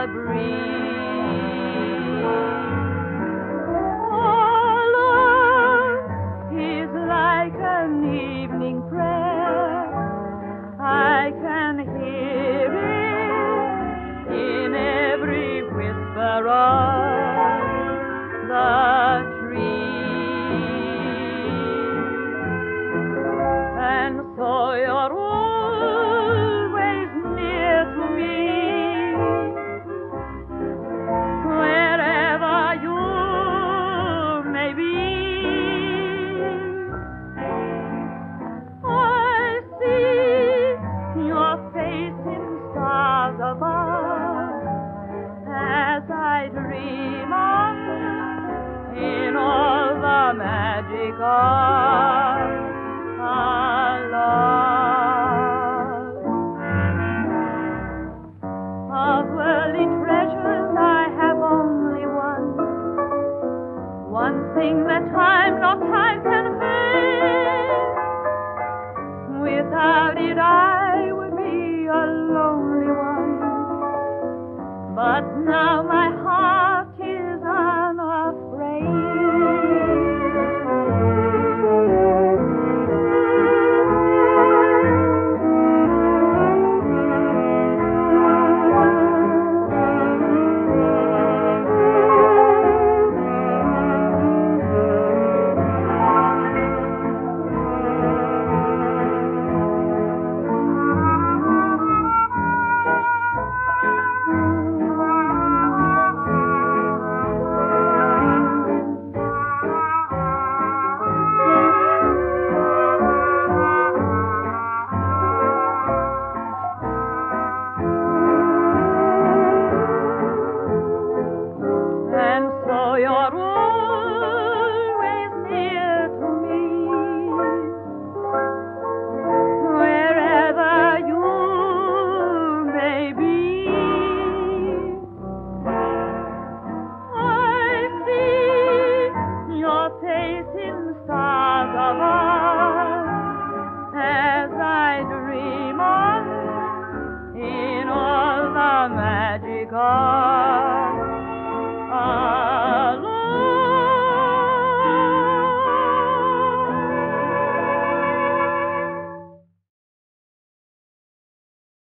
the breeze. Oh, love is like an evening prayer. I can hear it in every whisper of the trees. And so you're always near to me, wherever you may be. I see your face in stars above as I dream on in all the magic of our love. Of worldly treasures I have only one thing that time nor time can fade. Without it I would be a lonely one, but now